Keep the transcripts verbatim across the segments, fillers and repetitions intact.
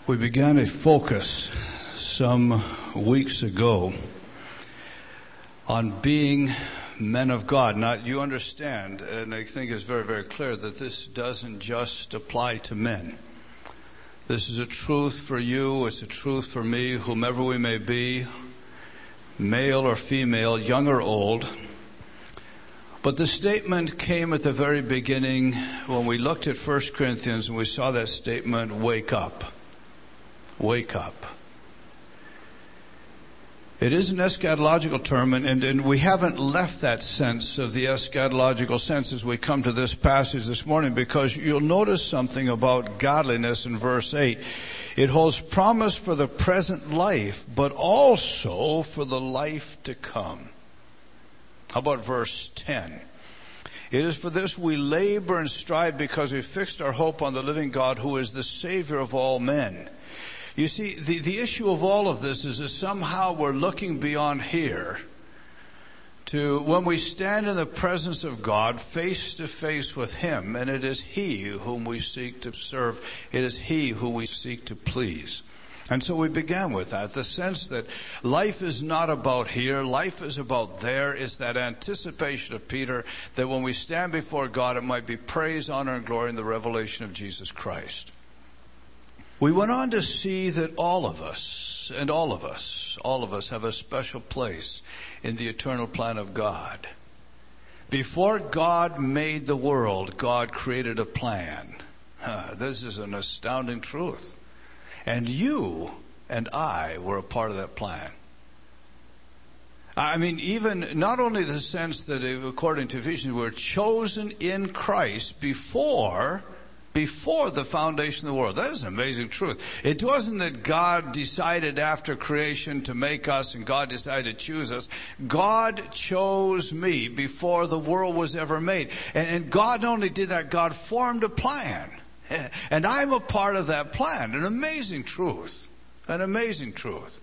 We began a focus some weeks ago on being men of God. Now, you understand, and I think it's very, very clear that this doesn't just apply to men. This is a truth for you, it's a truth for me, whomever we may be, male or female, young or old. But the statement came at the very beginning when we looked at First Corinthians and we saw that statement, wake up. Wake up. It is an eschatological term, and, and, and we haven't left that sense of the eschatological sense as we come to this passage this morning, because you'll notice something about godliness in verse eight. It holds promise for the present life, but also for the life to come. How about verse ten? It is for this we labor and strive, because we fixed our hope on the living God, who is the Savior of all men. You see, the, the issue of all of this is that somehow we're looking beyond here to when we stand in the presence of God, face to face with Him, and it is He whom we seek to serve. It is He who we seek to please. And so we began with that, the sense that life is not about here, life is about there. It's that anticipation of Peter that when we stand before God, it might be praise, honor, and glory in the revelation of Jesus Christ. We went on to see that all of us, and all of us, all of us have a special place in the eternal plan of God. Before God made the world, God created a plan. Uh, this is an astounding truth. And you and I were a part of that plan. I mean, even not only the sense that according to Ephesians, we're chosen in Christ before Before the foundation of the world. That is an amazing truth. It wasn't that God decided after creation to make us and God decided to choose us. God chose me before the world was ever made. And, and God not only did that, God formed a plan. And I'm a part of that plan. An amazing truth. An amazing truth.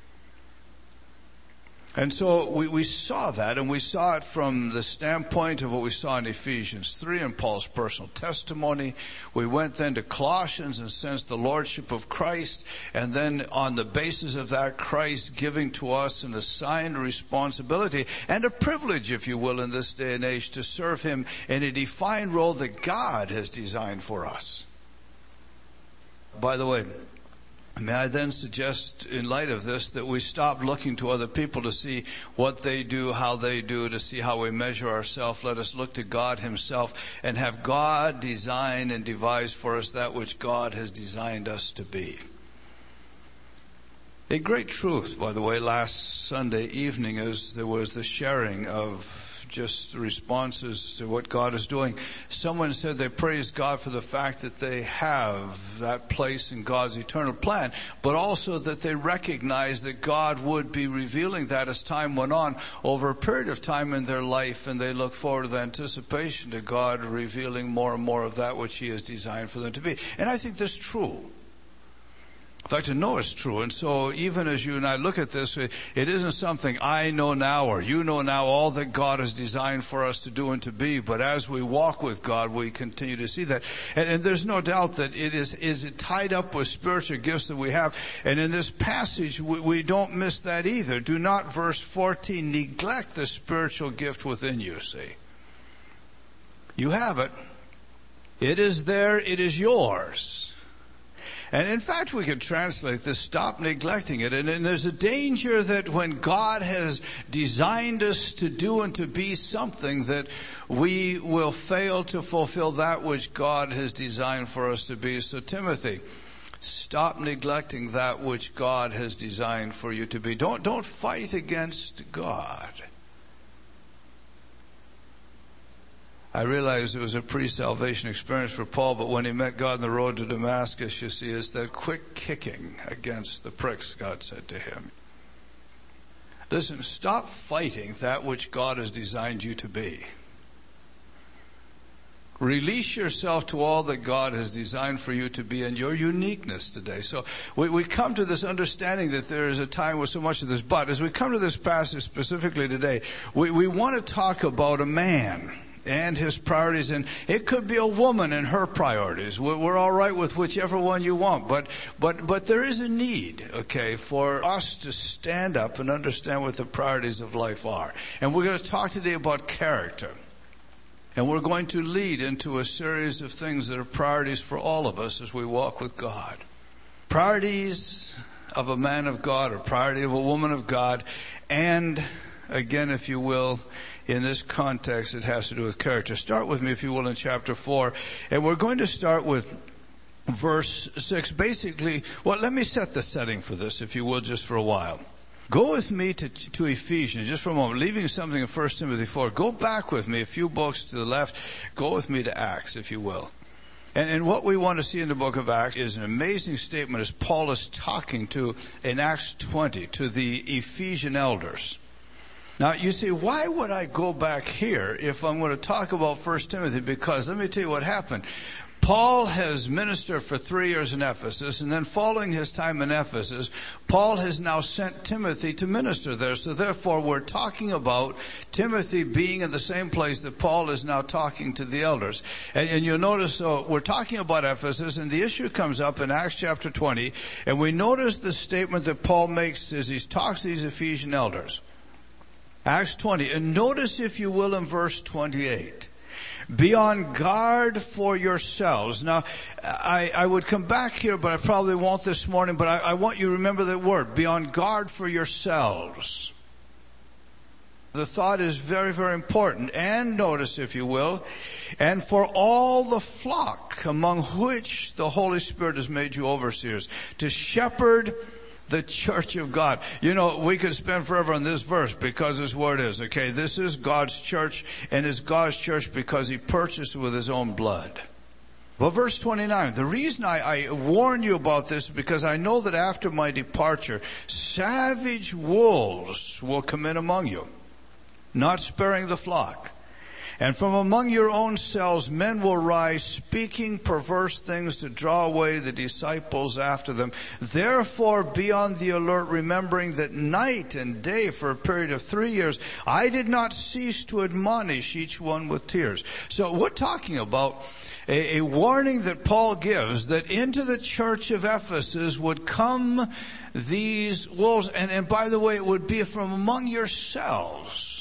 And so we, we saw that, and we saw it from the standpoint of what we saw in Ephesians three and Paul's personal testimony. We went then to Colossians and sensed the lordship of Christ, and then on the basis of that, Christ giving to us an assigned responsibility and a privilege, if you will, in this day and age to serve Him in a defined role that God has designed for us. By the way, may I then suggest, in light of this, that we stop looking to other people to see what they do, how they do, to see how we measure ourselves. Let us look to God Himself and have God design and devise for us that which God has designed us to be. A great truth, by the way, last Sunday evening as there was the sharing of just responses to what God is doing. Someone said they praise God for the fact that they have that place in God's eternal plan, but also that they recognize that God would be revealing that as time went on over a period of time in their life, and they look forward to the anticipation to God revealing more and more of that which He has designed for them to be. And I think that's true. In fact, I know it's true. And so even as you and I look at this, it isn't something I know now or you know now all that God has designed for us to do and to be. But as we walk with God, we continue to see that. And, and there's no doubt that it is, is it tied up with spiritual gifts that we have. And in this passage, we, we don't miss that either. Do not, verse fourteen, neglect the spiritual gift within you, see. You have it. It is there. It is yours. And in fact, we could translate this, stop neglecting it. And, and there's a danger that when God has designed us to do and to be something, that we will fail to fulfill that which God has designed for us to be. So Timothy, stop neglecting that which God has designed for you to be. Don't, don't fight against God. I realized it was a pre-salvation experience for Paul, but when he met God on the road to Damascus, you see, it's that quick kicking against the pricks, God said to him. Listen, stop fighting that which God has designed you to be. Release yourself to all that God has designed for you to be in your uniqueness today. So we, we come to this understanding that there is a time with so much of this. But as we come to this passage specifically today, we, we want to talk about a man. and his priorities, and it could be a woman and her priorities. We're, we're all right with whichever one you want, but but but there is a need, okay, for us to stand up and understand what the priorities of life are. And we're going to talk today about character. And we're going to lead into a series of things that are priorities for all of us as we walk with God. Priorities of a man of God, or priority of a woman of God, and again, if you will, in this context, it has to do with character. Start with me, if you will, in chapter four. And we're going to start with verse six. Basically, well, let me set the setting for this, if you will, just for a while. Go with me to, to Ephesians, just for a moment, leaving something in First Timothy four. Go back with me a few books to the left. Go with me to Acts, if you will. And, and what we want to see in the book of Acts is an amazing statement as Paul is talking to, in Acts twenty, to the Ephesian elders. Now, you see, why would I go back here if I'm going to talk about First Timothy? Because let me tell you what happened. Paul has ministered for three years in Ephesus, and then following his time in Ephesus, Paul has now sent Timothy to minister there. So therefore, we're talking about Timothy being in the same place that Paul is now talking to the elders. And, and you'll notice, so we're talking about Ephesus, and the issue comes up in Acts chapter twenty, and we notice the statement that Paul makes as he talks to these Ephesian elders. Acts twenty, and notice, if you will, in verse twenty-eight. Be on guard for yourselves. Now, I, I would come back here, but I probably won't this morning, but I, I want you to remember that word. Be on guard for yourselves. The thought is very, very important. And notice, if you will, and for all the flock among which the Holy Spirit has made you overseers, to shepherd the church of God. You know, we could spend forever on this verse because it's what it is, okay? This is God's church, and it's God's church because He purchased it with His own blood. Well, verse twenty-nine, the reason I, I warn you about this is because I know that after my departure, savage wolves will come in among you, not sparing the flock. And from among your own selves men will rise, speaking perverse things to draw away the disciples after them. Therefore be on the alert, remembering that night and day for a period of three years I did not cease to admonish each one with tears. So we're talking about a, a warning that Paul gives, that into the church of Ephesus would come these wolves. And, and by the way, it would be from among yourselves.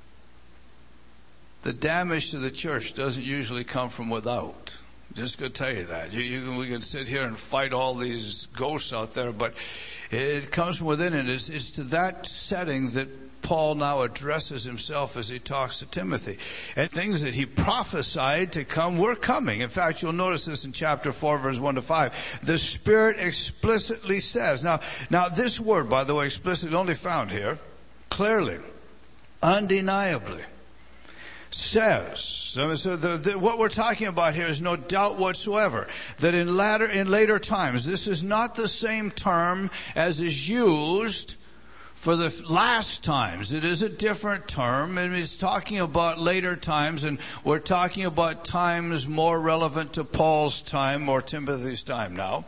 The damage to the church doesn't usually come from without. Just going to tell you that. You, you, we can sit here and fight all these ghosts out there, but it comes from within, and it's, it's to that setting that Paul now addresses himself as he talks to Timothy. And things that he prophesied to come were coming. In fact, you'll notice this in chapter four, verse one to five. The Spirit explicitly says. Now, now this word, by the way, explicitly only found here, clearly, undeniably, says, so the, the, what we're talking about here is no doubt whatsoever that in latter, in later times, this is not the same term as is used for the last times. It is a different term, and it's talking about later times, and we're talking about times more relevant to Paul's time or Timothy's time now.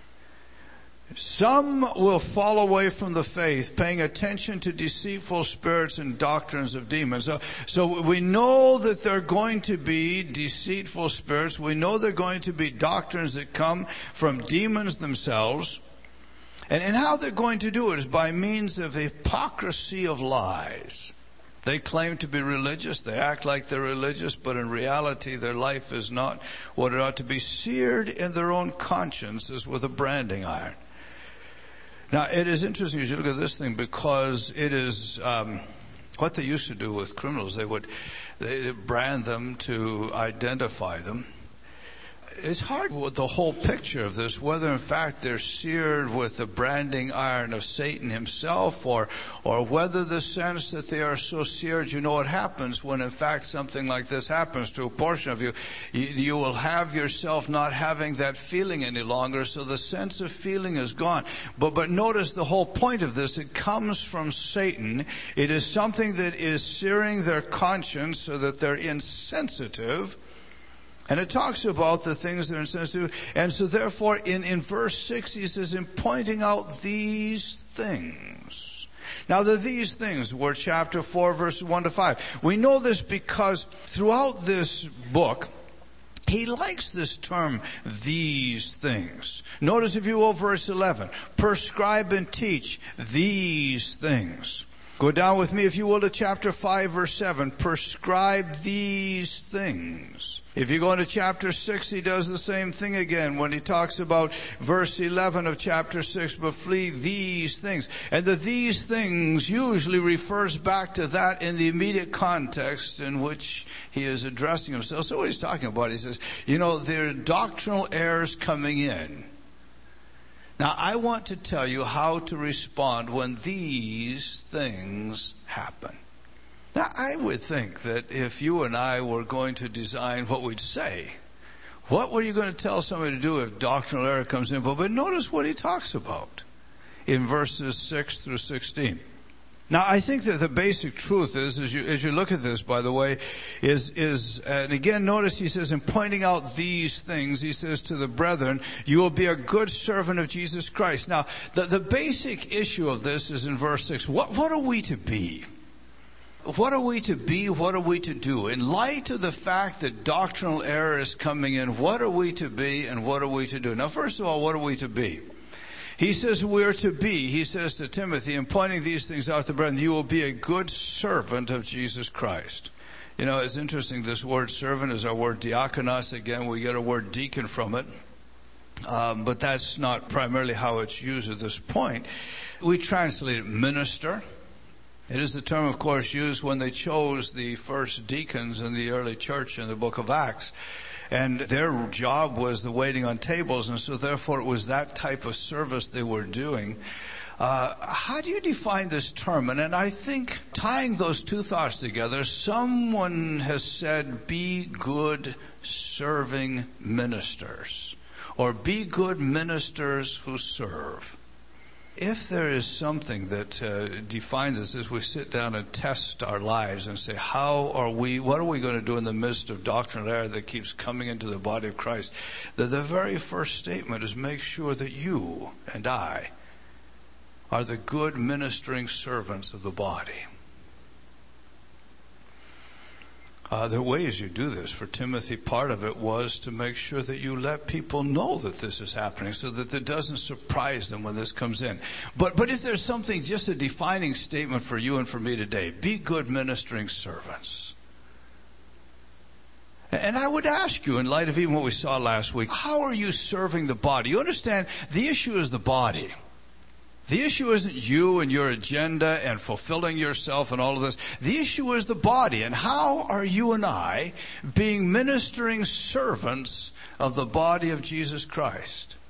Some will fall away from the faith, paying attention to deceitful spirits and doctrines of demons. So, so we know that there are going to be deceitful spirits. We know there are going to be doctrines that come from demons themselves. And, and how they're going to do it is by means of hypocrisy of lies. They claim to be religious. They act like they're religious, but in reality their life is not what it ought to be. Seared in their own consciences with a branding iron. Now, it is interesting as you look at this thing because it is um, what they used to do with criminals. They would they brand them to identify them. It's hard with the whole picture of this, whether in fact they're seared with the branding iron of Satan himself, or or whether the sense that they are so seared. You know what happens when in fact something like this happens to a portion of you. You, you will have yourself not having that feeling any longer, so the sense of feeling is gone. But but notice the whole point of this, it comes from Satan. It is something that is searing their conscience so that they're insensitive. And it talks about the things that are insensitive. And so therefore, in, in verse six, he says, in pointing out these things. Now, the these things were chapter four, verses one to five. We know this because throughout this book, he likes this term, these things. Notice, if you will, verse eleven. Prescribe and teach these things. Go down with me, if you will, to chapter five, verse seven. Prescribe these things. If you go into chapter six, he does the same thing again when he talks about verse eleven of chapter six, but flee these things. And the these things usually refers back to that in the immediate context in which he is addressing himself. So what he's talking about, he says, you know, there are doctrinal errors coming in. Now, I want to tell you how to respond when these things happen. Now, I would think that if you and I were going to design what we'd say, what were you going to tell somebody to do if doctrinal error comes in? But, but notice what he talks about in verses six through sixteen. Now, I think that the basic truth is, as you, as you look at this, by the way, is, is, and again, notice he says, in pointing out these things, he says to the brethren, you will be a good servant of Jesus Christ. Now, the, the basic issue of this is in verse six. What, what are we to be? What are we to be? What are we to do? In light of the fact that doctrinal error is coming in, what are we to be and what are we to do? Now, first of all, what are we to be? He says we're to be, he says to Timothy, in pointing these things out to brethren, you will be a good servant of Jesus Christ. You know, it's interesting, this word servant is our word diakonos. Again, we get a word deacon from it. Um, but that's not primarily how it's used at this point. We translate it minister. It is the term, of course, used when they chose the first deacons in the early church in the book of Acts. And their job was the waiting on tables, and so therefore it was that type of service they were doing. Uh, how do you define this term? And, and I think tying those two thoughts together, someone has said, be good serving ministers, or be good ministers who serve. If there is something that uh, defines us as we sit down and test our lives and say, how are we, what are we going to do in the midst of doctrinal error that keeps coming into the body of Christ? That the very first statement is make sure that you and I are the good ministering servants of the body. Uh, there are ways you do this. For Timothy, part of it was to make sure that you let people know that this is happening so that it doesn't surprise them when this comes in. But, but if there's something, just a defining statement for you and for me today, be good ministering servants. And I would ask you, in light of even what we saw last week, how are you serving the body? You understand, the issue is the body. The issue isn't you and your agenda and fulfilling yourself and all of this. The issue is the body. And how are you and I being ministering servants of the body of Jesus Christ?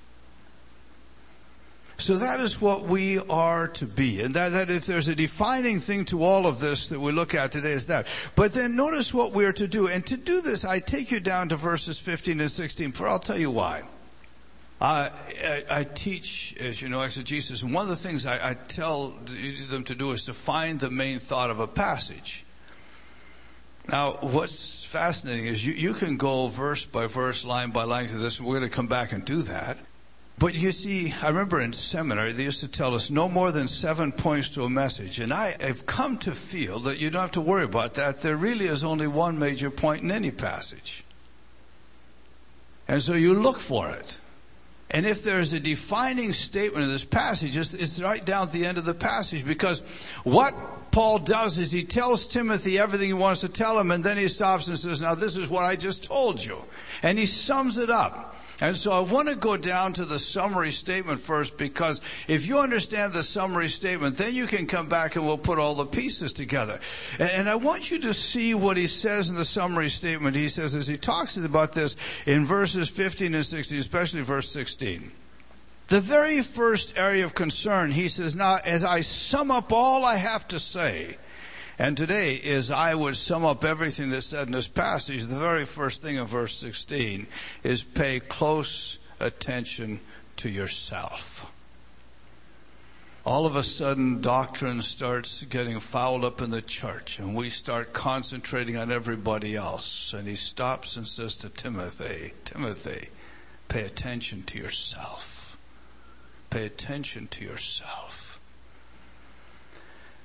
So that is what we are to be. And that, that if there's a defining thing to all of this that we look at today is that. But then notice what we are to do. And to do this, I take you down to verses fifteen and sixteen, for I'll tell you why. Uh, I, I teach, as you know, exegesis, and one of the things I, I tell them to do is to find the main thought of a passage. Now, what's fascinating is you, you can go verse by verse, line by line to this, and we're going to come back and do that. But you see, I remember in seminary, they used to tell us no more than seven points to a message. And I have come to feel that you don't have to worry about that. There really is only one major point in any passage. And so you look for it. And if there's a defining statement in this passage, it's, it's right down at the end of the passage, because what Paul does is he tells Timothy everything he wants to tell him, and then he stops and says, now this is what I just told you. And he sums it up. And so I want to go down to the summary statement first, because if you understand the summary statement, then you can come back and we'll put all the pieces together. And, and I want you to see what he says in the summary statement. He says, as he talks about this in verses fifteen and sixteen, especially verse sixteen. The very first area of concern, he says, now as I sum up all I have to say, and today is I would sum up everything that's said in this passage. The very first thing in verse sixteen is pay close attention to yourself. All of a sudden, doctrine starts getting fouled up in the church, and we start concentrating on everybody else. And he stops and says to Timothy, Timothy, pay attention to yourself. Pay attention to yourself.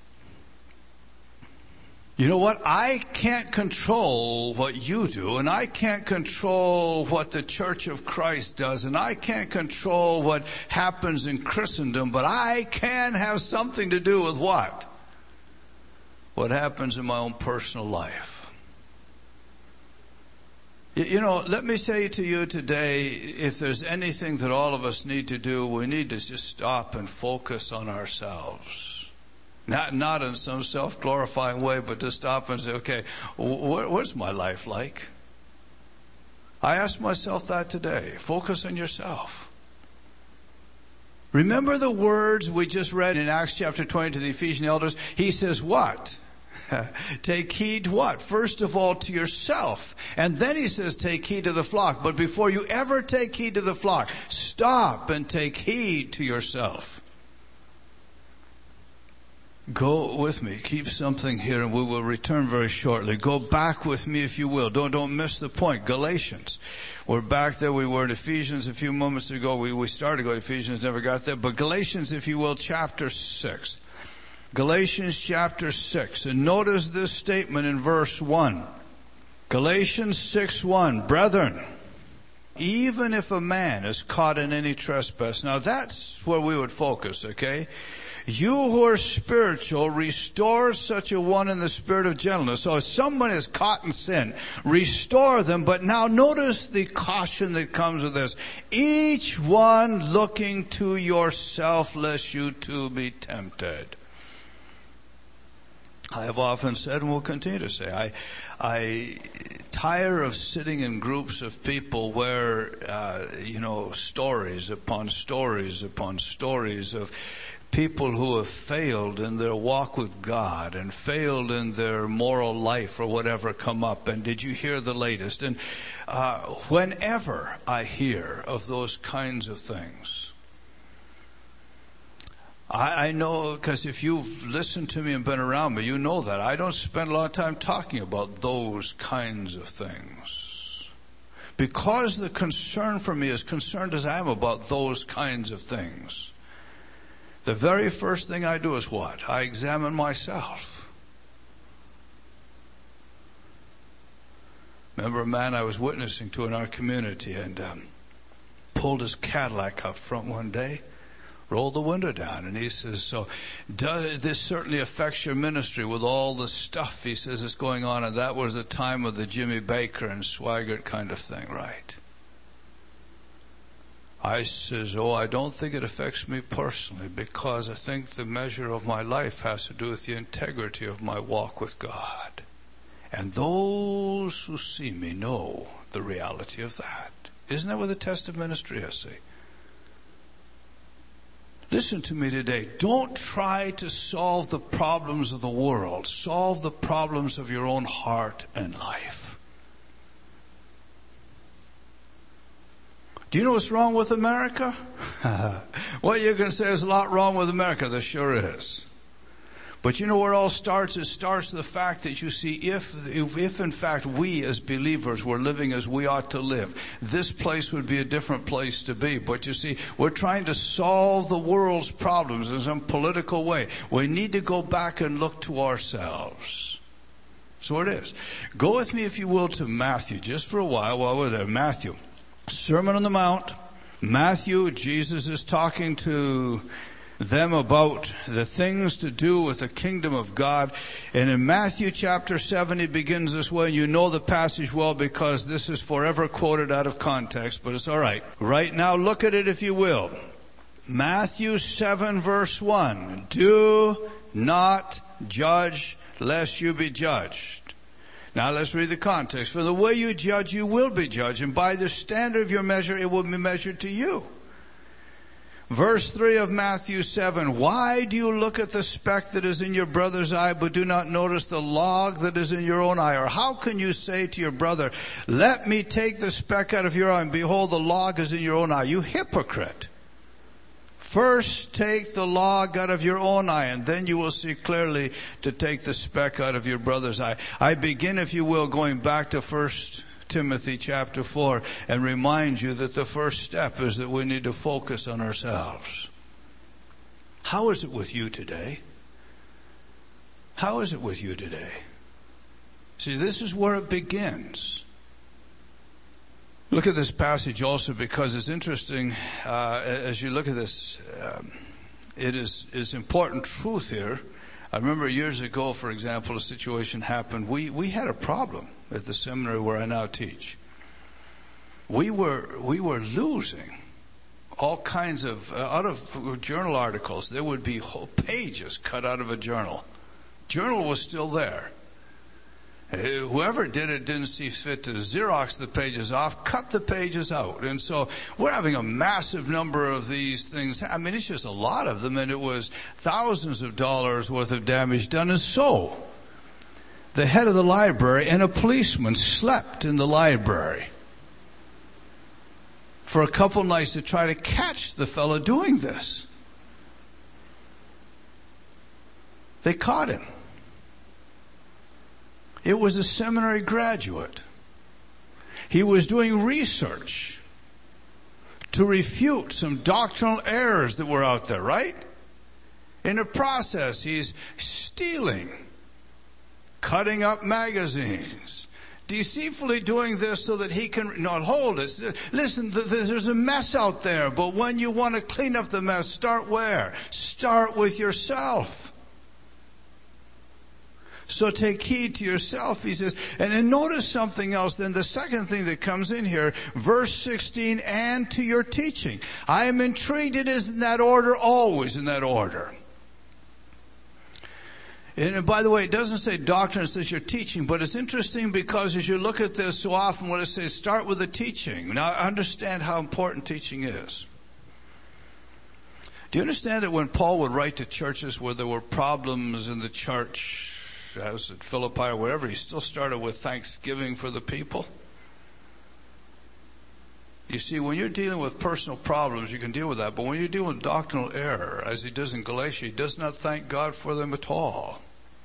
You know what? I can't control what you do, and I can't control what the Church of Christ does, and I can't control what happens in Christendom, but I can have something to do with what? What happens in my own personal life. You know, let me say to you today, if there's anything that all of us need to do, we need to just stop and focus on ourselves. Not not in some self-glorifying way, but to stop and say, okay, wh- what's my life like? I asked myself that today. Focus on yourself. Remember the words we just read in Acts chapter twenty to the Ephesian elders? He says what? Take heed to what? First of all to yourself. And then he says take heed to the flock. But before you ever take heed to the flock, stop and take heed to yourself. Go with me. Keep something here and we will return very shortly. Go back with me if you will. Don't don't miss the point. Galatians. We're back there. We were in Ephesians a few moments ago. We, we started to go to Ephesians, never got there. But Galatians, if you will, chapter six. Galatians chapter six. And notice this statement in verse one. Galatians six one. Brethren, even if a man is caught in any trespass. Now that's where we would focus, okay? You who are spiritual, restore such a one in the spirit of gentleness. So if someone is caught in sin, restore them. But now notice the caution that comes with this. Each one looking to yourself, lest you too be tempted. I have often said and will continue to say, I, I tire of sitting in groups of people where, uh, you know, stories upon stories upon stories of people who have failed in their walk with God and failed in their moral life or whatever come up. And did you hear the latest? And uh, whenever I hear of those kinds of things, I, I know, because if you've listened to me and been around me, you know that I don't spend a lot of time talking about those kinds of things. Because the concern for me, as concerned as I am about those kinds of things, the very first thing I do is what? I examine myself. Remember a man I was witnessing to in our community and um, pulled his Cadillac up front one day, rolled the window down, and he says, so does, this certainly affects your ministry with all the stuff, he says, is going on. And that was the time of the Jimmy Baker and Swigert kind of thing, right? I says, oh, I don't think it affects me personally because I think the measure of my life has to do with the integrity of my walk with God. And those who see me know the reality of that. Isn't that what the test of ministry is, see? Listen to me today. Don't try to solve the problems of the world. Solve the problems of your own heart and life. Do you know what's wrong with America? Well, you can say there's a lot wrong with America. There sure is. But you know where it all starts? It starts with the fact that you see, if, if, if in fact we as believers were living as we ought to live, this place would be a different place to be. But you see, we're trying to solve the world's problems in some political way. We need to go back and look to ourselves. So it is. Go with me, if you will, to Matthew, just for a while while we're there. Matthew. Sermon on the Mount. Matthew, Jesus is talking to them about the things to do with the kingdom of God. And in Matthew chapter seven, he begins this way. And you know the passage well because this is forever quoted out of context, but it's all right. Right now, look at it if you will. Matthew seven verse one. Do not judge lest you be judged. Now let's read the context. For the way you judge, you will be judged, and by the standard of your measure, it will be measured to you. Verse three of Matthew seven. Why do you look at the speck that is in your brother's eye, but do not notice the log that is in your own eye? Or how can you say to your brother, let me take the speck out of your eye, and behold, the log is in your own eye? You hypocrite. First take the log out of your own eye, and then you will see clearly to take the speck out of your brother's eye. I begin, if you will, going back to First Timothy chapter four, and remind you that the first step is that we need to focus on ourselves. How is it with you today? How is it with you today? See, this is where it begins. Look at this passage also, because it's interesting uh, as you look at this. Um, it is is important truth here. I remember years ago, for example, a situation happened. We we had a problem at the seminary where I now teach. We were we were losing all kinds of uh, out of journal articles. There would be whole pages cut out of a journal. Journal was still there. Whoever did it didn't see fit to Xerox the pages off, cut the pages out. And so we're having a massive number of these things. I mean, it's just a lot of them, and it was thousands of dollars worth of damage done. And so the head of the library and a policeman slept in the library for a couple nights to try to catch the fellow doing this. They caught him. It was a seminary graduate. He was doing research to refute some doctrinal errors that were out there, right? In the process, he's stealing, cutting up magazines, deceitfully doing this so that he can not hold it. Listen, there's a mess out there, but when you want to clean up the mess, start where? Start with yourself. So take heed to yourself, he says. And then notice something else. Then the second thing that comes in here, verse sixteen, and to your teaching. I am intrigued it is in that order, always in that order. And by the way, it doesn't say doctrine, it says your teaching. But it's interesting because as you look at this so often, what it says, start with the teaching. Now, understand how important teaching is. Do you understand that when Paul would write to churches where there were problems in the church, as at Philippi or wherever, he still started with thanksgiving for the people? You see, when you're dealing with personal problems, you can deal with that. But when you're dealing with doctrinal error, as he does in Galatia, he does not thank God for them at all.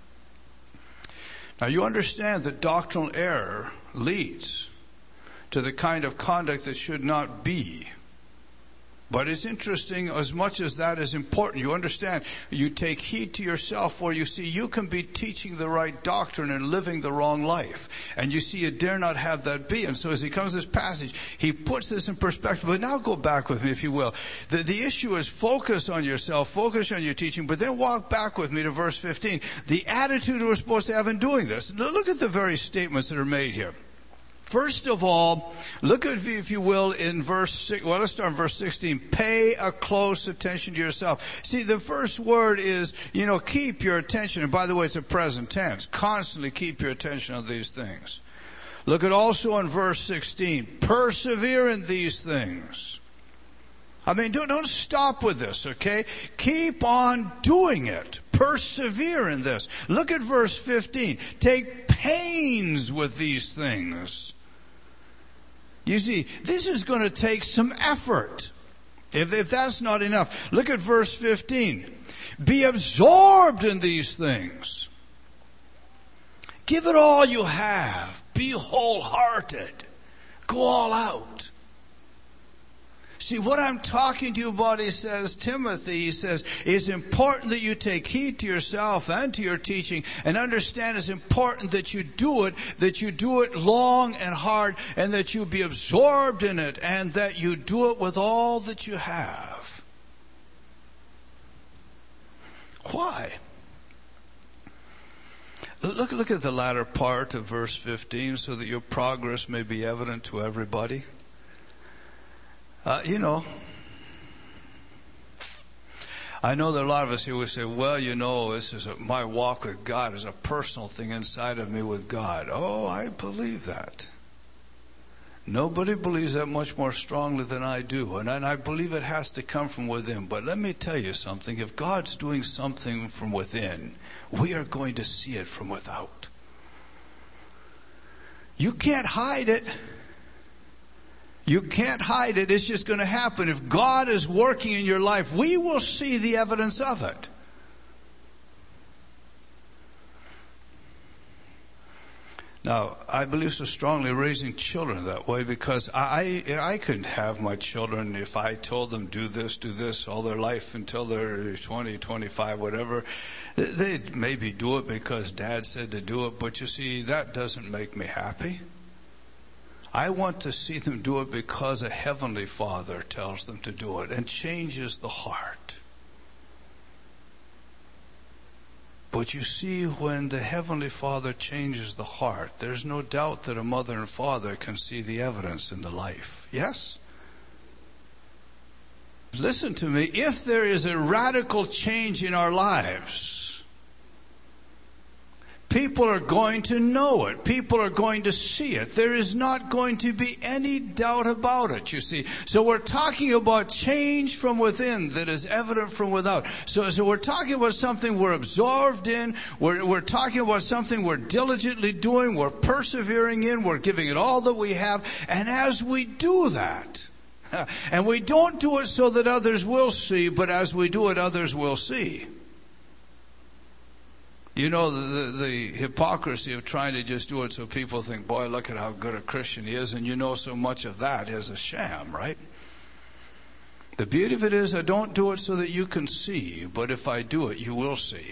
Now, you understand that doctrinal error leads to the kind of conduct that should not be. But it's interesting, as much as that is important, you understand, you take heed to yourself, for you see, you can be teaching the right doctrine and living the wrong life. And you see, you dare not have that be. And so as he comes to this passage, he puts this in perspective. But now go back with me, if you will. The, the issue is focus on yourself, focus on your teaching, but then walk back with me to verse fifteen. The attitude we're supposed to have in doing this. Look at the very statements that are made here. First of all, look at, if you will, in verse six, well, let's start in verse sixteen. Pay a close attention to yourself. See, the first word is, you know, keep your attention. And by the way, it's a present tense. Constantly keep your attention on these things. Look at also in verse sixteen. Persevere in these things. I mean, don't, don't stop with this, okay? Keep on doing it. Persevere in this. Look at verse fifteen. Take pains with these things. You see, this is going to take some effort. If, if that's not enough, look at verse fifteen. Be absorbed in these things. Give it all you have. Be wholehearted. Go all out. See, what I'm talking to you about, he says, Timothy, he says, it's important that you take heed to yourself and to your teaching and understand it's important that you do it, that you do it long and hard, and that you be absorbed in it, and that you do it with all that you have. Why? Look, look at the latter part of verse fifteen, so that your progress may be evident to everybody. Uh, you know, I know that a lot of us here would say, well, you know, this is a, my walk with God is a personal thing inside of me with God. Oh, I believe that. Nobody believes that much more strongly than I do. And, and I believe it has to come from within. But let me tell you something. If God's doing something from within, we are going to see it from without. You can't hide it. You can't hide it. It's just going to happen. If God is working in your life, we will see the evidence of it. Now, I believe so strongly raising children that way because I, I couldn't have my children if I told them do this, do this all their life until they're twenty, twenty-five, whatever. They'd maybe do it because Dad said to do it, but you see, that doesn't make me happy. I want to see them do it because a Heavenly Father tells them to do it and changes the heart. But you see, when the Heavenly Father changes the heart, there's no doubt that a mother and father can see the evidence in the life. Yes? Listen to me. If there is a radical change in our lives, people are going to know it. People are going to see it. There is not going to be any doubt about it, you see. So we're talking about change from within that is evident from without. So, so we're talking about something we're absorbed in. We're, we're talking about something we're diligently doing. We're persevering in. We're giving it all that we have. And as we do that, and we don't do it so that others will see, but as we do it, others will see. You know, the, the, the hypocrisy of trying to just do it so people think, boy, look at how good a Christian he is. And you know so much of that is a sham, right? The beauty of it is I don't do it so that you can see, but if I do it, you will see.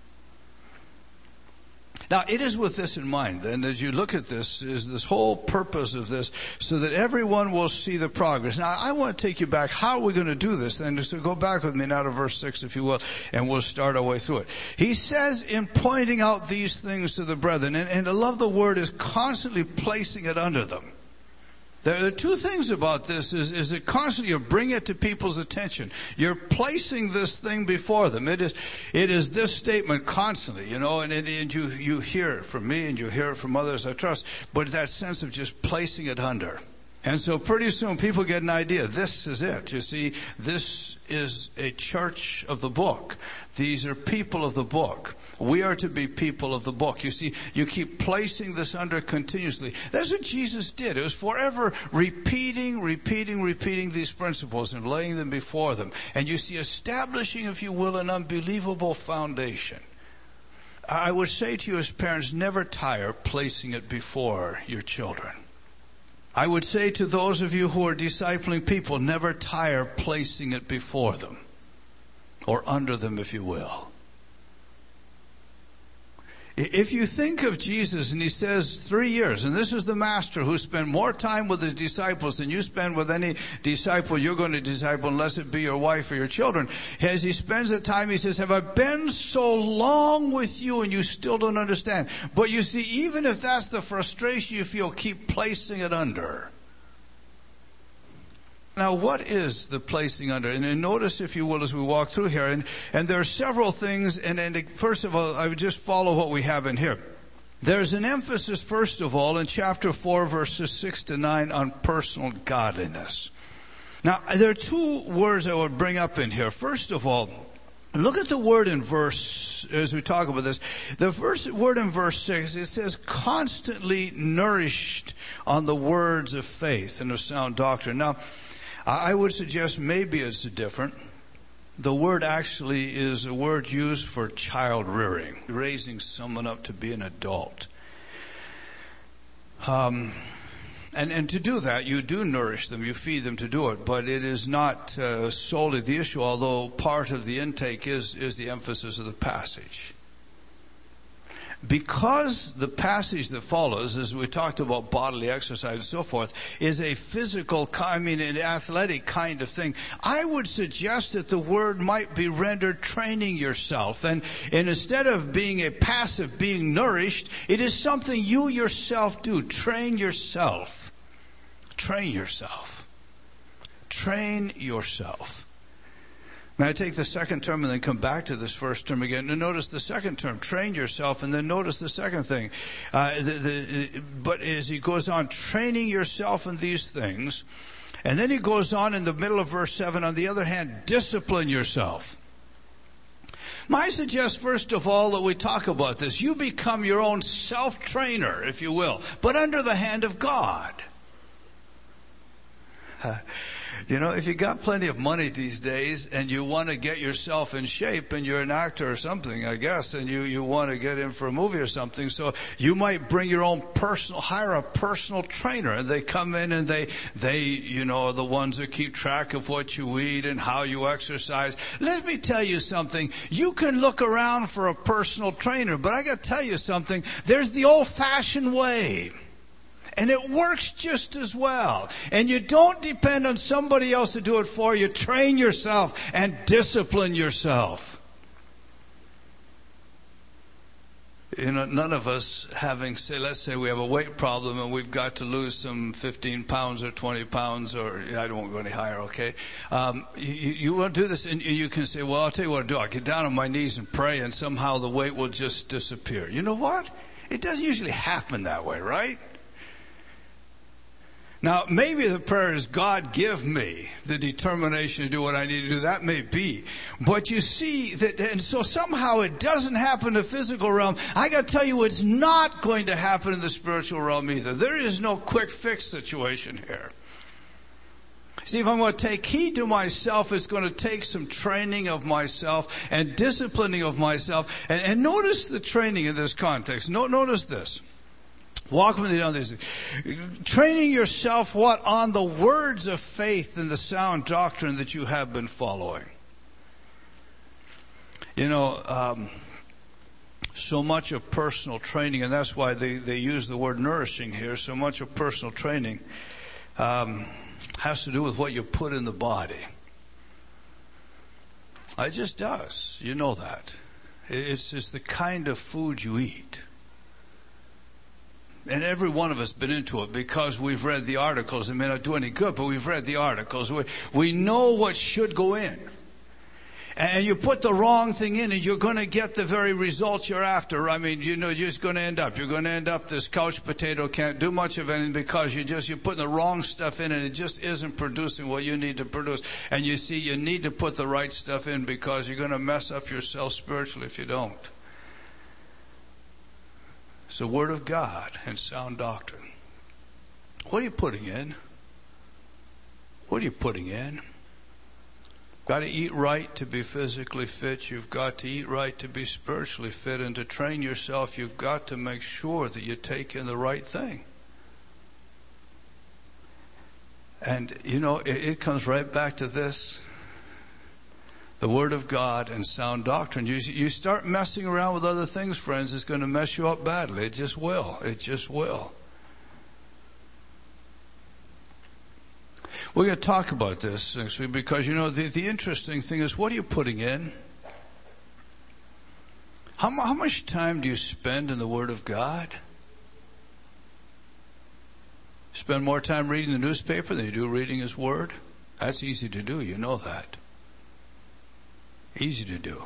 Now, it is with this in mind, and as you look at this, is this whole purpose of this, so that everyone will see the progress. Now, I want to take you back. How are we going to do this then? So go back with me now to verse six, if you will, and we'll start our way through it. He says, in pointing out these things to the brethren, and, and I love the word is constantly placing it under them. There are two things about this is, is that constantly you bring it to people's attention. You're placing this thing before them. It is, it is this statement constantly, you know, and, and you, you hear it from me and you hear it from others I trust, but that sense of just placing it under. And so pretty soon people get an idea. This is it. You see, this is a church of the book. These are people of the book. We are to be people of the book. You see, you keep placing this under continuously. That's what Jesus did. It was forever repeating, repeating, repeating these principles and laying them before them. And you see, establishing, if you will, an unbelievable foundation. I would say to you as parents, never tire placing it before your children. I would say to those of you who are discipling people, never tire placing it before them, or under them, if you will. If you think of Jesus, and he says three years, and this is the master who spent more time with his disciples than you spend with any disciple you're going to disciple, unless it be your wife or your children. As he spends the time, he says, have I been so long with you and you still don't understand? But you see, even if that's the frustration you feel, keep placing it under. Now, what is the placing under? And, and notice, if you will, as we walk through here, and, and there are several things, and, and first of all, I would just follow what we have in here. There's an emphasis, first of all, in chapter four, verses six to nine, on personal godliness. Now, there are two words I would bring up in here. First of all, look at the word in verse, as we talk about this. The first word in verse six, it says, constantly nourished on the words of faith and of sound doctrine. Now, I would suggest maybe it's different. The word actually is a word used for child rearing, raising someone up to be an adult. Um, and, and to do that, you do nourish them, you feed them to do it, but it is not uh, solely the issue, although part of the intake is, is the emphasis of the passage. Because the passage that follows, as we talked about bodily exercise and so forth, is a physical, I mean an athletic kind of thing, I would suggest that the word might be rendered training yourself. And, and instead of being a passive, being nourished, it is something you yourself do. Train yourself. Train yourself. Train yourself. May I take the second term and then come back to this first term again? And notice the second term, train yourself, and then notice the second thing. Uh, the, the, but as he goes on, training yourself in these things, and then he goes on in the middle of verse seven, on the other hand, discipline yourself. I suggest, first of all, that we talk about this. You become your own self-trainer, if you will, but under the hand of God. Uh, You know, if you got plenty of money these days and you want to get yourself in shape and you're an actor or something, I guess, and you, you want to get in for a movie or something, so you might bring your own personal, hire a personal trainer, and they come in and they, they, you know, are the ones that keep track of what you eat and how you exercise. Let me tell you something. You can look around for a personal trainer, but I got to tell you something. There's the old-fashioned way. And it works just as well. And you don't depend on somebody else to do it for you. Train yourself and discipline yourself. You know, none of us having, say, let's say we have a weight problem and we've got to lose some fifteen pounds or twenty pounds, or I don't go any higher, okay? Um, you, you want to do this and you can say, well, I'll tell you what to do. I'll get down on my knees and pray and somehow the weight will just disappear. You know what? It doesn't usually happen that way, right? Now, maybe the prayer is, God, give me the determination to do what I need to do. That may be. But you see that, and so somehow it doesn't happen in the physical realm. I got to tell you, it's not going to happen in the spiritual realm either. There is no quick fix situation here. See, if I'm going to take heed to myself, it's going to take some training of myself and disciplining of myself. And, and notice the training in this context. No, notice this. Walk with me down this. Training yourself what? On the words of faith and the sound doctrine that you have been following. You know, um, so much of personal training, and that's why they, they use the word nourishing here, so much of personal training um, has to do with what you put in the body. It just does. You know that. It's just the kind of food you eat. And every one of us been into it because we've read the articles. It may not do any good, but we've read the articles. We, we know what should go in. And you put the wrong thing in and you're going to get the very results you're after. I mean, you know, you're just going to end up. You're going to end up this couch potato, can't do much of anything because you just, you're putting the wrong stuff in and it just isn't producing what you need to produce. And you see, you need to put the right stuff in because you're going to mess up yourself spiritually if you don't. It's the Word of God and sound doctrine. What are you putting in? What are you putting in? Got to eat right to be physically fit. You've got to eat right to be spiritually fit. And to train yourself, you've got to make sure that you take in the right thing. And, you know, it, it comes right back to this. The Word of God and sound doctrine. You, you start messing around with other things, friends, it's going to mess you up badly. It just will. It just will. We're going to talk about this next week because, you know, the, the interesting thing is, what are you putting in? How, how much time do you spend in the Word of God? Spend more time reading the newspaper than you do reading His Word? That's easy to do. You know that. Easy to do.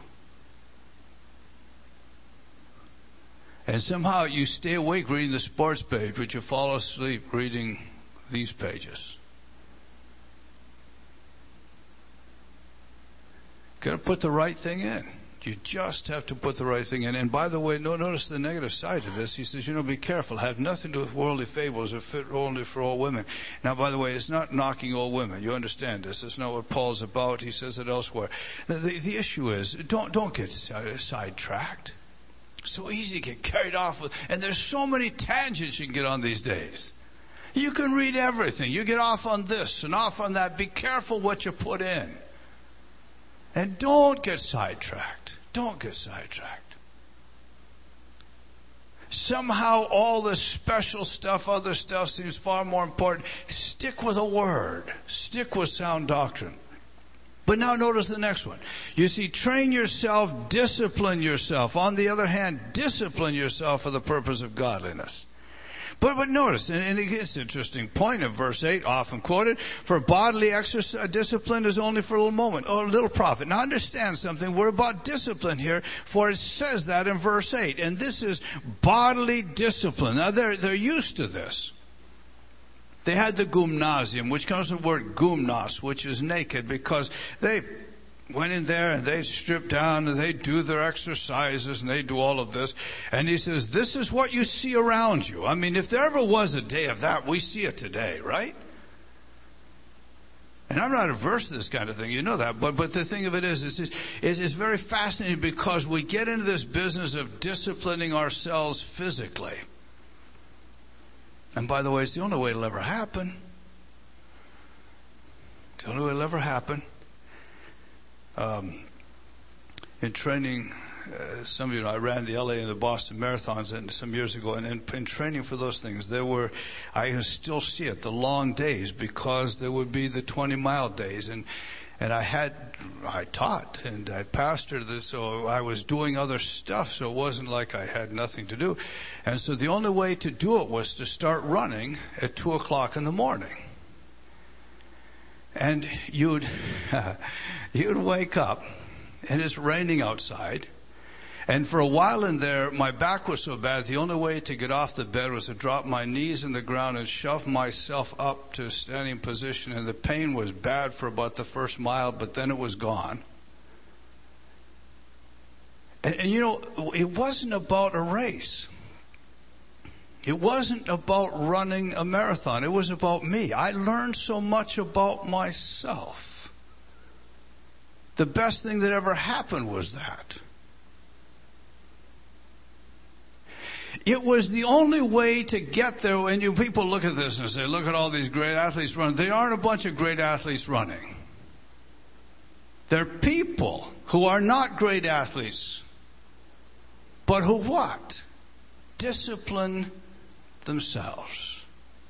And somehow you stay awake reading the sports page, but you fall asleep reading these pages. Got to put the right thing in. You just have to put the right thing in. And by the way, no, notice the negative side of this. He says, you know, be careful. Have nothing to do with worldly fables or fit only for all women. Now, by the way, it's not knocking all women. You understand this. It's not what Paul's about. He says it elsewhere. The, the, the issue is, don't, don't get sidetracked. So easy to get carried off with. And there's so many tangents you can get on these days. You can read everything. You get off on this and off on that. Be careful what you put in. And don't get sidetracked. Don't get sidetracked. Somehow all this special stuff, other stuff seems far more important. Stick with a word. Stick with sound doctrine. But now notice the next one. You see, train yourself, discipline yourself. On the other hand, discipline yourself for the purpose of godliness. But, but notice, and, and it's an interesting point in verse eight, often quoted, for bodily exercise, discipline is only for a little moment, or a little profit. Now understand something, we're about discipline here, for it says that in verse eight, and this is bodily discipline. Now they're, they're used to this. They had the gymnasium, which comes from the word gymnos, which is naked, because they went in there and they strip down and they do their exercises and they do all of this. And he says, this is what you see around you. I mean, if there ever was a day of that, we see it today, right? And I'm not averse to this kind of thing, you know that. But but the thing of it is, is, is it's very fascinating because we get into this business of disciplining ourselves physically. And by the way, it's the only way it'll ever happen. It's the only way it'll ever happen. Um, in training, uh, some of you know, I ran the L A and the Boston marathons and some years ago, and in, in training for those things, there were, I can still see it, the long days, because there would be the twenty mile days, and and I had, I taught and I pastored this, so I was doing other stuff, so it wasn't like I had nothing to do, and so the only way to do it was to start running at two o'clock in the morning. And you'd, you'd wake up, and it's raining outside. And for a while in there, my back was so bad, the only way to get off the bed was to drop my knees in the ground and shove myself up to a standing position. And the pain was bad for about the first mile, but then it was gone. And, and you know, it wasn't about a race. It wasn't about running a marathon. It was about me. I learned so much about myself. The best thing that ever happened was that. It was the only way to get there. When you people look at this and say, look at all these great athletes running. They aren't a bunch of great athletes running. They're people who are not great athletes, but who what? Discipline themselves.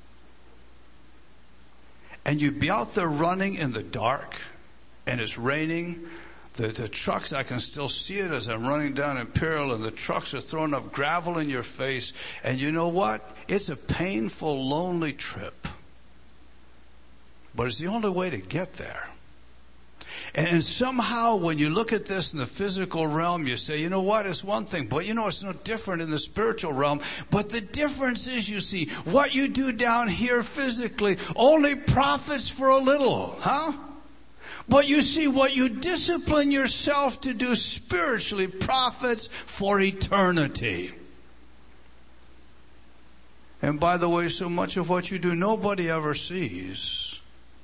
And you'd be out there running in the dark, and it's raining. The, the trucks, I can still see it as I'm running down Imperial, and the trucks are throwing up gravel in your face. And you know what? It's a painful, lonely trip. But it's the only way to get there. And, and somehow when you look at this in the physical realm, you say, you know what? It's one thing. But you know, it's no different in the spiritual realm. But the difference is, you see, what you do down here physically only profits for a little. Huh? But you see, what you discipline yourself to do spiritually profits for eternity. And by the way, so much of what you do, nobody ever sees.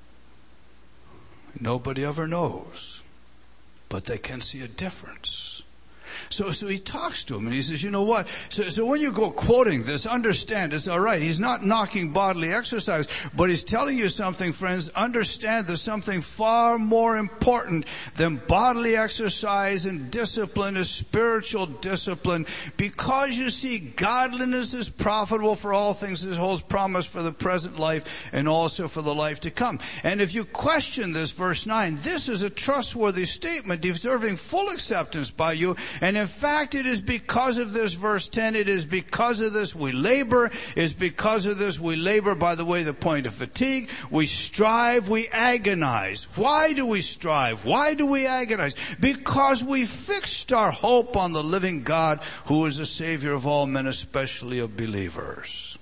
Nobody ever knows. But they can see a difference. So, so he talks to him and he says, you know what? So, so when you go quoting this, understand it's all right. He's not knocking bodily exercise, but he's telling you something, friends. Understand there's something far more important than bodily exercise and discipline is spiritual discipline. Because you see, godliness is profitable for all things. This holds promise for the present life and also for the life to come. And if you question this, verse nine, this is a trustworthy statement deserving full acceptance by you. And in fact, it is because of this, verse ten, it is because of this we labor. It's because of this we labor, by the way, the point of fatigue. We strive, we agonize. Why do we strive? Why do we agonize? Because we fixed our hope on the living God, who is the Savior of all men, especially of believers.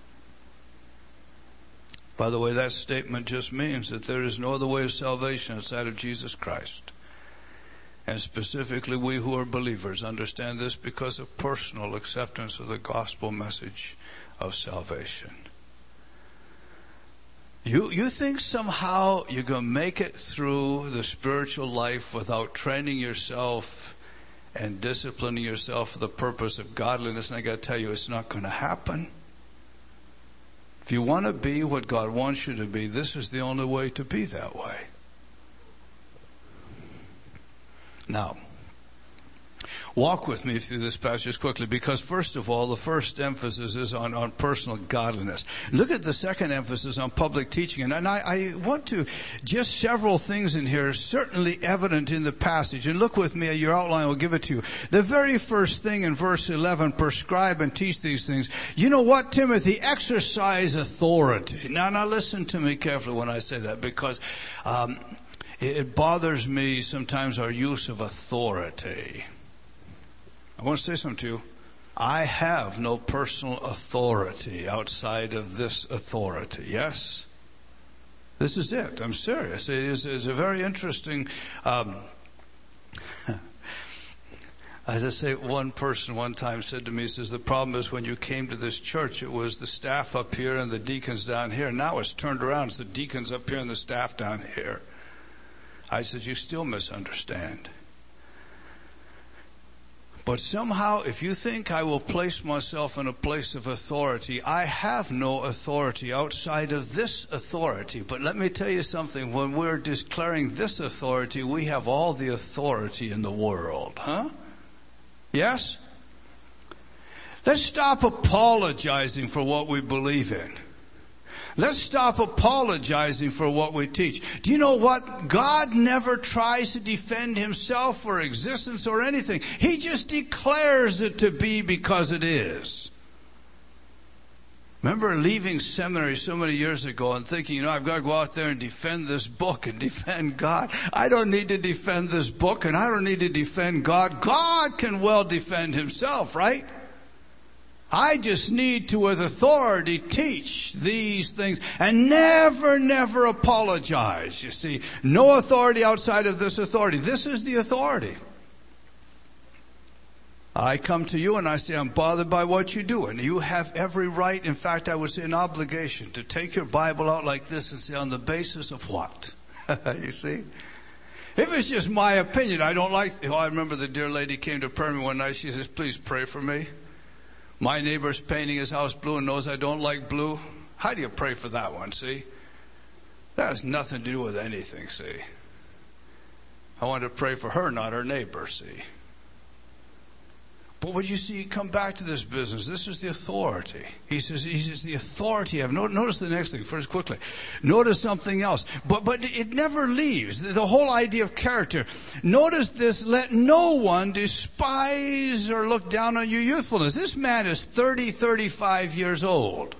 By the way, that statement just means that there is no other way of salvation outside of Jesus Christ. And specifically, we who are believers understand this because of personal acceptance of the gospel message of salvation. You you think somehow you're going to make it through the spiritual life without training yourself and disciplining yourself for the purpose of godliness? And I got to tell you, it's not going to happen. If you want to be what God wants you to be, this is the only way to be that way. Now, walk with me through this passage quickly, because first of all, the first emphasis is on, on personal godliness. Look at the second emphasis on public teaching. And, and I, I want to, just several things in here certainly evident in the passage. And look with me at your outline, I'll give it to you. The very first thing in verse eleven, prescribe and teach these things. You know what, Timothy? Exercise authority. Now, now listen to me carefully when I say that, because um, it bothers me sometimes our use of authority. I want to say something to you. I have no personal authority outside of this authority. Yes? This is it. I'm serious. It is, it's a very interesting... Um, As I say, one person one time said to me, he says, the problem is when you came to this church, it was the staff up here and the deacons down here. Now it's turned around. It's the deacons up here and the staff down here. I said, you still misunderstand. But somehow, if you think I will place myself in a place of authority, I have no authority outside of this authority. But let me tell you something. When we're declaring this authority, we have all the authority in the world. Huh? Yes? Let's stop apologizing for what we believe in. Let's stop apologizing for what we teach. Do you know what? God never tries to defend himself or existence or anything. He just declares it to be because it is. Remember leaving seminary so many years ago and thinking, you know, I've got to go out there and defend this book and defend God. I don't need to defend this book and I don't need to defend God. God can well defend himself, right? I just need to, with authority, teach these things and never, never apologize. You see, no authority outside of this authority. This is the authority. I come to you and I say, I'm bothered by what you do. And you have every right, in fact, I would say an obligation, to take your Bible out like this and say, on the basis of what? You see? If it's just my opinion, I don't like... Oh, I remember the dear lady came to prayer me one night. She says, please pray for me. My neighbor's painting his house blue and knows I don't like blue. How do you pray for that one, see? That has nothing to do with anything, see? I want to pray for her, not her neighbor, see? But when you see, come back to this business, this is the authority. He says, he says the authority of, notice the next thing, first quickly. Notice something else. But, but it never leaves. The whole idea of character. Notice this, let no one despise or look down on your youthfulness. This man is thirty, thirty-five years old.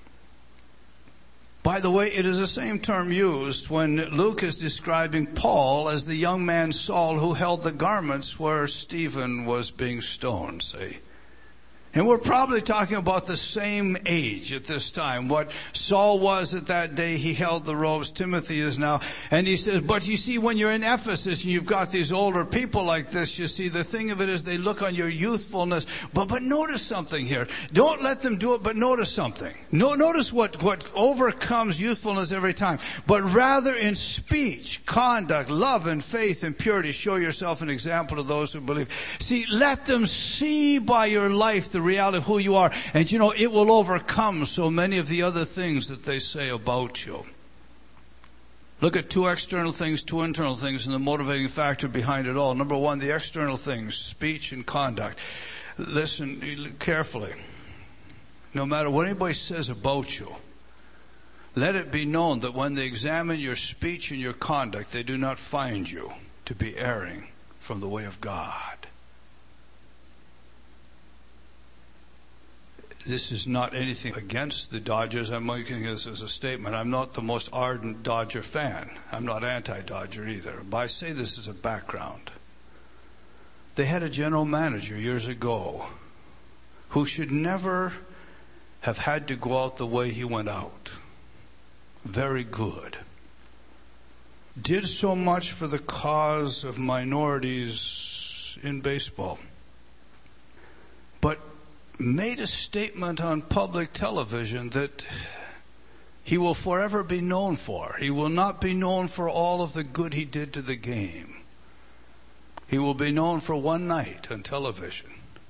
By the way, it is the same term used when Luke is describing Paul as the young man Saul who held the garments where Stephen was being stoned, see? And we're probably talking about the same age at this time. What Saul was at that day, he held the robes. Timothy is now. And he says, but you see, when you're in Ephesus and you've got these older people like this, you see, the thing of it is they look on your youthfulness. But but notice something here. Don't let them do it, but notice something. No, notice what, what overcomes youthfulness every time. But rather in speech, conduct, love, and faith and purity, show yourself an example to those who believe. See, let them see by your life the reality of who you are. And you know, it will overcome so many of the other things that they say about you. Look at two external things, two internal things, and the motivating factor behind it all. Number one, the external things, speech and conduct. Listen carefully. No matter what anybody says about you, let it be known that when they examine your speech and your conduct, they do not find you to be erring from the way of God. This is not anything against the Dodgers. I'm making this as a statement. I'm not the most ardent Dodger fan. I'm not anti-Dodger either. But I say this as a background. They had a general manager years ago who should never have had to go out the way he went out. Very good. Did so much for the cause of minorities in baseball. But made a statement on public television that he will forever be known for. He will not be known for all of the good he did to the game. He will be known for one night on television.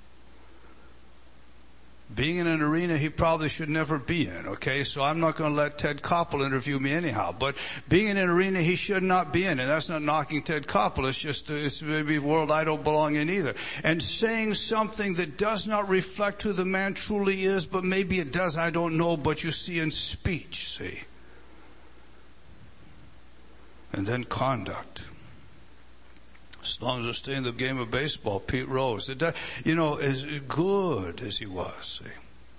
Being in an arena he probably should never be in, okay? So I'm not going to let Ted Koppel interview me anyhow. But being in an arena he should not be in, and that's not knocking Ted Koppel. It's just, it's maybe a world I don't belong in either. And saying something that does not reflect who the man truly is, but maybe it does, I don't know, but you see in speech, see? And then conduct. As long as I stay in the game of baseball, Pete Rose, it, you know, as good as he was, see.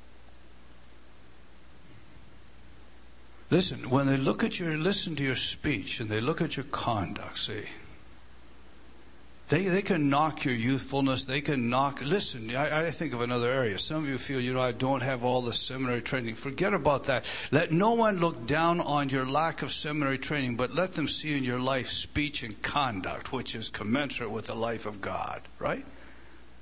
Listen, when they look at your, listen to your speech and they look at your conduct, see, they they can knock your youthfulness, they can knock, listen, I, I think of another area. Some of you feel, you know, I don't have all the seminary training. Forget about that. Let no one look down on your lack of seminary training, but let them see in your life speech and conduct, which is commensurate with the life of God, right?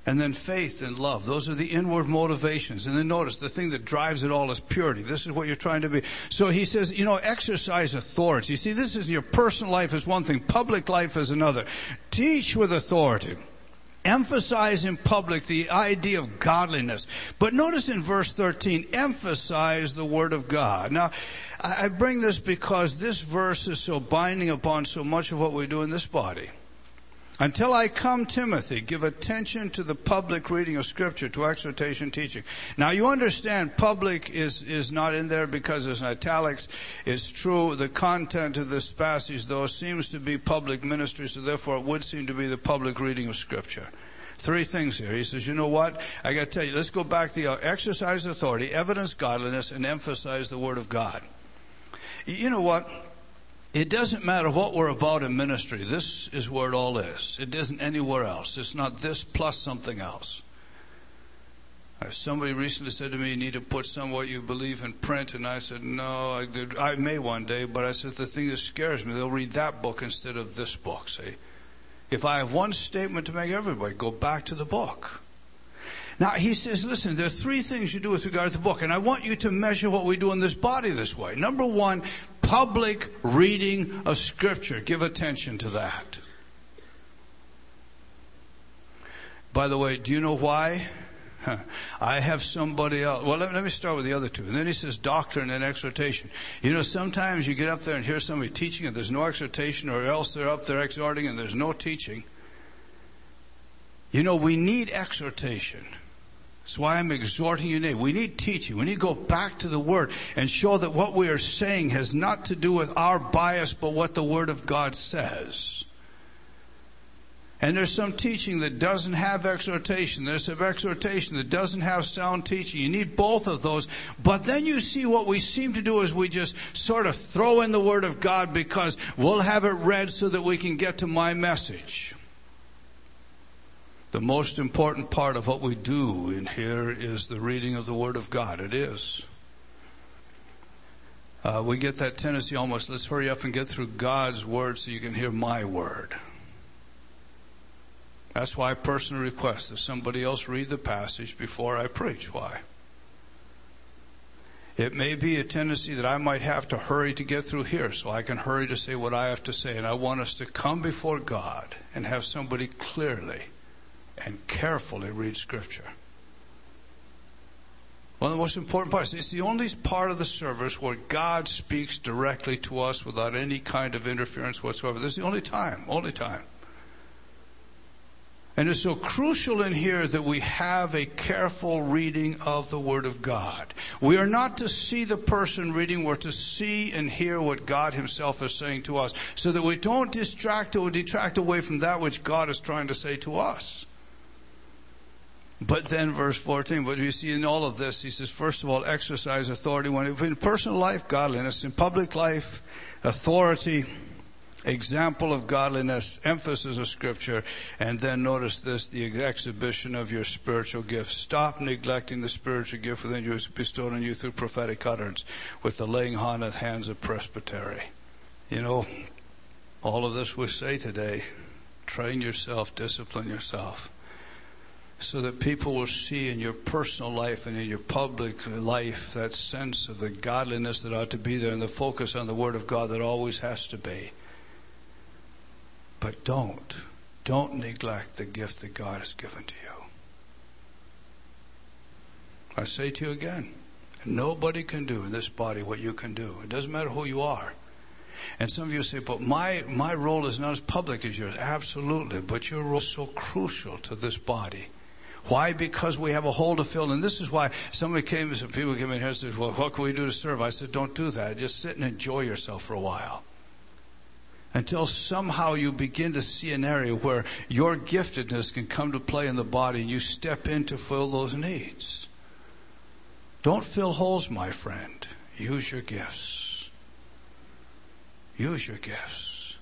And then faith and love. Those are the inward motivations. And then notice, the thing that drives it all is purity. This is what you're trying to be. So he says, you know, exercise authority. You see, this is your personal life is one thing. Public life is another. Teach with authority. Emphasize in public the idea of godliness. But notice in verse thirteen, emphasize the Word of God. Now, I bring this because this verse is so binding upon so much of what we do in this body. Until I come, Timothy, give attention to the public reading of Scripture, to exhortation, teaching. Now, you understand, public is, is not in there because it's in italics. It's true. The content of this passage, though, seems to be public ministry, so therefore it would seem to be the public reading of Scripture. Three things here. He says, you know what? I got to tell you, let's go back to the uh, exercise authority, evidence godliness, and emphasize the Word of God. You know what? It doesn't matter what we're about in ministry. This is where it all is. It isn't anywhere else. It's not this plus something else. Uh, somebody recently said to me, you need to put some what you believe in print. And I said, no, I, did, I may one day. But I said, the thing that scares me, they'll read that book instead of this book. See, if I have one statement to make, everybody go back to the book. Now, he says, listen, there are three things you do with regard to the book. And I want you to measure what we do in this body this way. Number one, public reading of Scripture. Give attention to that. By the way, do you know why? I have somebody else. Well, let, let me start with the other two. And then he says doctrine and exhortation. You know, sometimes you get up there and hear somebody teaching and there's no exhortation, or else they're up there exhorting and there's no teaching. You know, we need exhortation. That's why I'm exhorting you today. We need teaching. We need to go back to the Word and show that what we are saying has not to do with our bias, but what the Word of God says. And there's some teaching that doesn't have exhortation. There's some exhortation that doesn't have sound teaching. You need both of those. But then you see what we seem to do is we just sort of throw in the Word of God because we'll have it read so that we can get to my message. The most important part of what we do in here is the reading of the Word of God. It is. Uh, we get that tendency almost, let's hurry up and get through God's Word so you can hear my Word. That's why I personally request that somebody else read the passage before I preach. Why? It may be a tendency that I might have to hurry to get through here so I can hurry to say what I have to say. And I want us to come before God and have somebody clearly and carefully read Scripture. One of the most important parts. It's the only part of the service where God speaks directly to us without any kind of interference whatsoever. This is the only time, only time. And it's so crucial in here that we have a careful reading of the Word of God. We are not to see the person reading, we're to see and hear what God Himself is saying to us, so that we don't distract or detract away from that which God is trying to say to us. But then verse fourteen, but you see in all of this, he says, first of all, exercise authority. When in personal life, godliness. In public life, authority, example of godliness, emphasis of Scripture. And then notice this, the exhibition of your spiritual gifts. Stop neglecting the spiritual gift within you is bestowed on you through prophetic utterance with the laying on of hands of presbytery. You know, all of this we say today, train yourself, discipline yourself, so that people will see in your personal life and in your public life that sense of the godliness that ought to be there and the focus on the Word of God that always has to be. But don't, don't neglect the gift that God has given to you. I say to you again, nobody can do in this body what you can do. It doesn't matter who you are. And some of you say, but my, my role is not as public as yours. Absolutely. But your role is so crucial to this body. Why? Because we have a hole to fill. And this is why somebody came, some people came in here and said, well, what can we do to serve? I said, don't do that. Just sit and enjoy yourself for a while. Until somehow you begin to see an area where your giftedness can come to play in the body and you step in to fill those needs. Don't fill holes, my friend. Use your gifts. Use your gifts.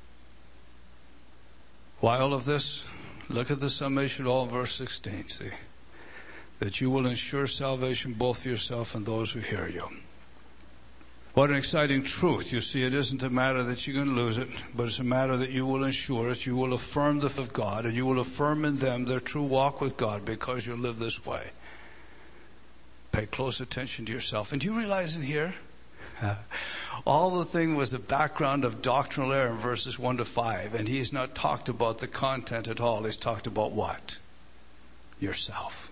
Why all of this? Look at the summation of all in verse sixteen. See? That you will ensure salvation both to yourself and those who hear you. What an exciting truth. You see, it isn't a matter that you're going to lose it, but it's a matter that you will ensure it. You will affirm the faith of God, and you will affirm in them their true walk with God because you live this way. Pay close attention to yourself. And do you realize in here, all the thing was a background of doctrinal error in verses one to five, and he's not talked about the content at all. He's talked about what? Yourself.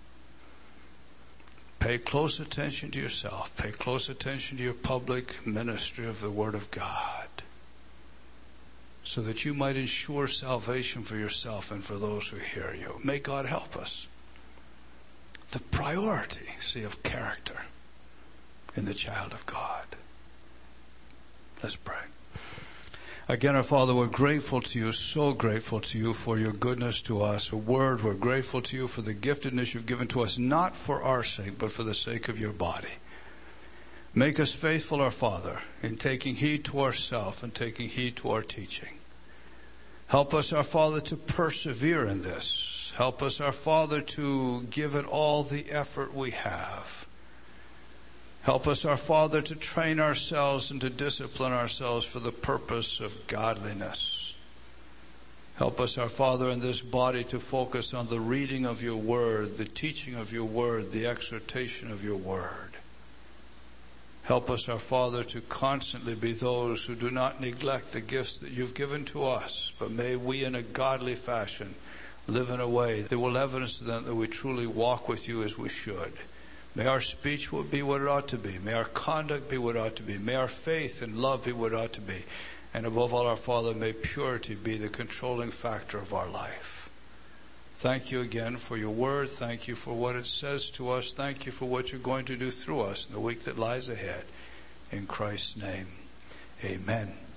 Pay close attention to yourself. Pay close attention to your public ministry of the Word of God, so that you might ensure salvation for yourself and for those who hear you. May God help us. The priority, see, of character in the child of God. Let's pray. Again, our Father, we're grateful to you, so grateful to you for your goodness to us. A word, we're grateful to you for the giftedness you've given to us, not for our sake, but for the sake of your body. Make us faithful, our Father, in taking heed to ourselves and taking heed to our teaching. Help us, our Father, to persevere in this. Help us, our Father, to give it all the effort we have. Help us, our Father, to train ourselves and to discipline ourselves for the purpose of godliness. Help us, our Father, in this body to focus on the reading of your word, the teaching of your word, the exhortation of your word. Help us, our Father, to constantly be those who do not neglect the gifts that you've given to us, but may we in a godly fashion live in a way that will evidence to them that we truly walk with you as we should. May our speech be what it ought to be. May our conduct be what it ought to be. May our faith and love be what it ought to be. And above all, our Father, may purity be the controlling factor of our life. Thank you again for your word. Thank you for what it says to us. Thank you for what you're going to do through us in the week that lies ahead. In Christ's name, amen.